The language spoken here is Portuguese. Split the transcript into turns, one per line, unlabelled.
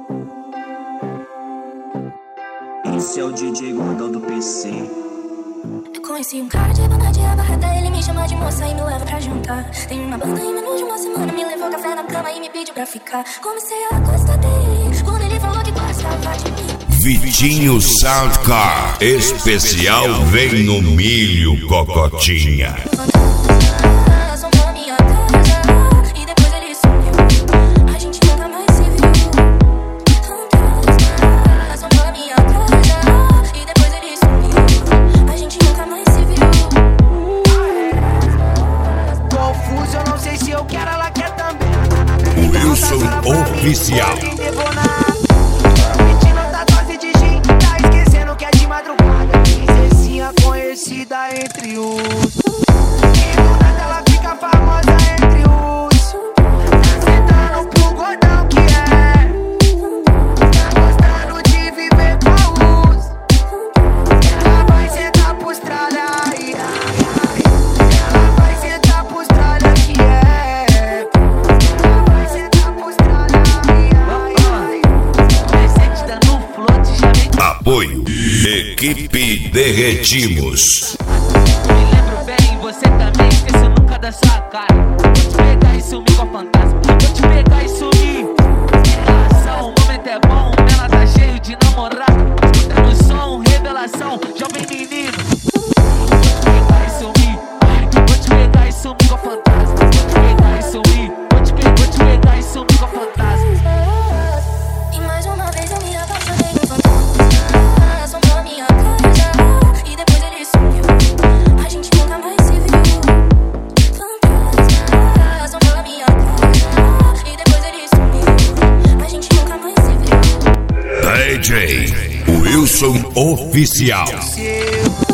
Esse é o DJ Gordão do PC.
Eu conheci um cara de banda de abarreta, ele me chama de moça e me leva pra jantar. Tem uma banda em menos de uma semana, me levou café na cama e me pediu pra ficar. Comecei a gostar dele, quando ele falou que gostava de mim.
Vitinho Soundcar, especial vem no milho, cocotinha. Wilson Oficial.
Mentindo da dose de gin, tá esquecendo que é de madrugada. Princesinha conhecida entre os. E do nada ela fica famosa entre os. Tá sentando pro gordão que é. Tá gostando de viver com os. Ela vai sentar pros tralha, ai, ai, ai. Ela vai sentar pros tralha que é.
Apoio Equipe Derretimos.
Me lembro bem, você também esqueceu nunca da sua cara. Vou te pegar e sumir com a fantasma. Vou te pegar e sumir. Relação, o momento é bom, ela tá cheio de namorado. Escutando o som, revelação, jovem menino. Vou te pegar e sumir. Vou te pegar e sumir com a fantasma. Vou te pegar e sumir. Vou te pegar e sumir com a fantasma.
E mais uma vez eu me apaixonei no fantasma. Assombrou minha casa e depois ele sumiu. A gente nunca mais se viu. Fantasma assombrou minha casa e depois ele sumiu. A gente nunca mais se viu.
DJ Wilson Oficial.